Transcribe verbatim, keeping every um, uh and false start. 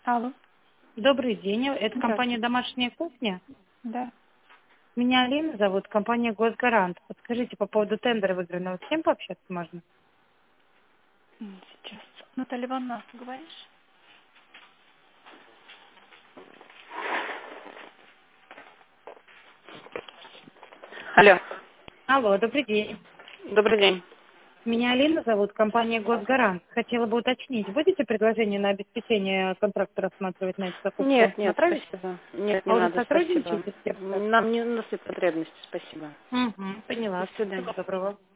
Алло. Добрый день, это компания Здравствуйте. «Домашняя кухня». Да. Меня Алина зовут, компания «Госгарант». Подскажите, по поводу тендера выигранного, с кем пообщаться можно? М, Сейчас. Наталья Ивановна, говоришь? Алло, Алло, добрый день. добрый день. Меня Алина зовут, компания «Госгарант». Хотела бы уточнить, будете предложение на обеспечение контракта рассматривать на эту закупку? Нет, нет, Направить? спасибо. Нет, не А уже надо, спасибо. сотрудничаете с кем-то? Нам не у нас нет потребности, спасибо. Угу, До поняла. свидания. Всего доброго.